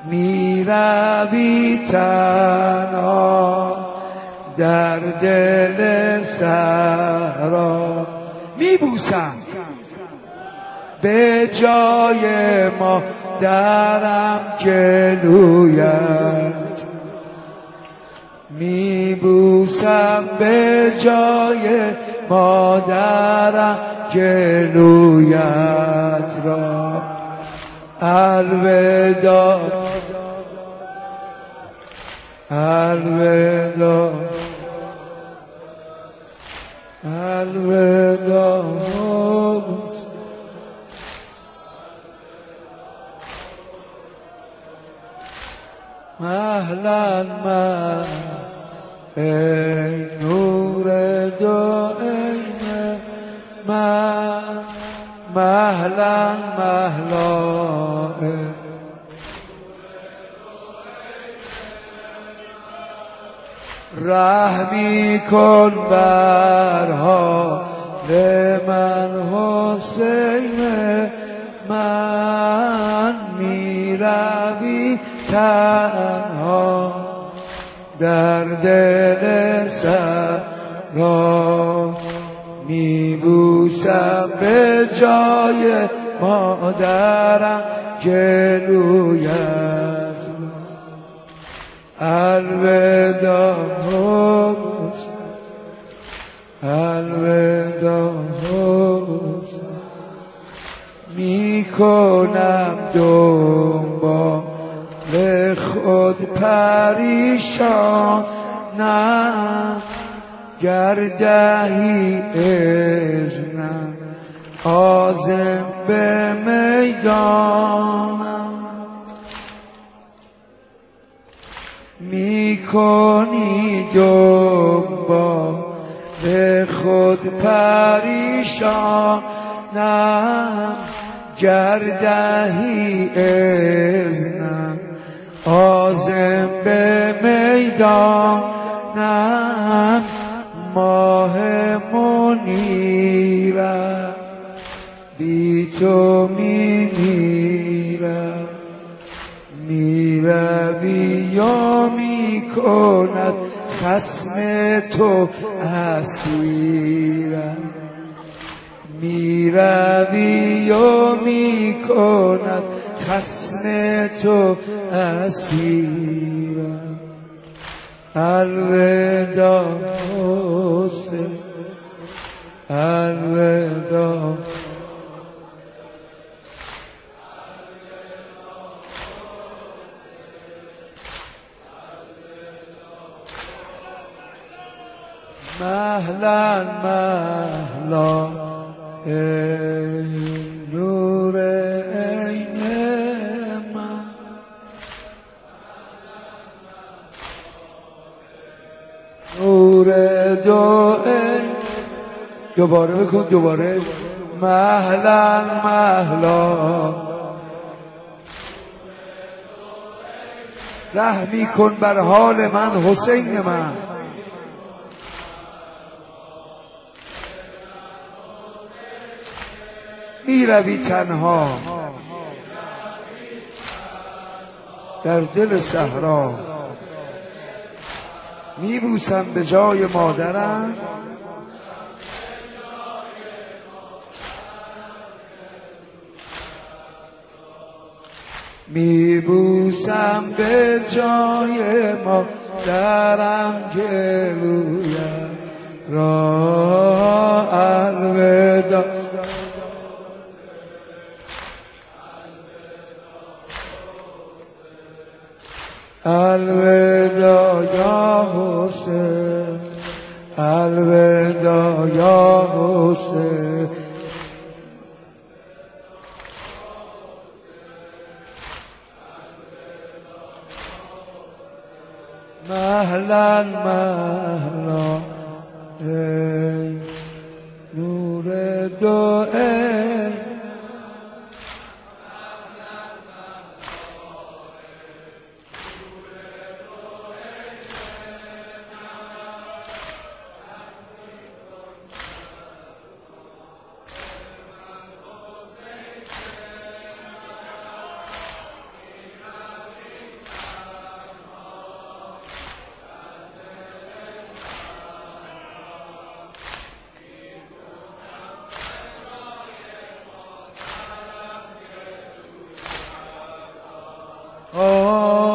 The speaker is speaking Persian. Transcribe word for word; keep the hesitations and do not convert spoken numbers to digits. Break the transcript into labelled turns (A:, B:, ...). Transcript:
A: می روی تنها در دل صحرا، می بوسم به جای ما درم گلویت، می بوسم به جای مادرم گلویت را. الوداع الوداع الوداع مهلا مهلا ای نور دو عین من، مهلا مهلا رحمی کن بر حال من حسین من، می روی تنها در دل صحرا، می بوسم به جای مادرم گلویت. الوداع الوداع می کنم دنبال خود پریشانم، گر دهی اذنم عازم به میدانم، می کنی دنبال خود پریشانم، گر دهی اذنم عازم به میدانم. ماه منیرم بی تو می میرم، می روی یا می کند خصم تو اسیرم، می روی یا می کند خصم تو اسیرم. الوداع حسین الوداع مهلا مهلا ای نور عین من، نور دو عین. دوباره بکن دوباره. مهلا مهلا رحمی کن بر حال من حسین من، می روی تنها در دل صحرا، می بوسم به جای مادرم می بوسم به جای مادرم گلویت را. الوداع الوداع یا حسین الوداع یا حسین. مهلا مهلا ای نور دو عین، الله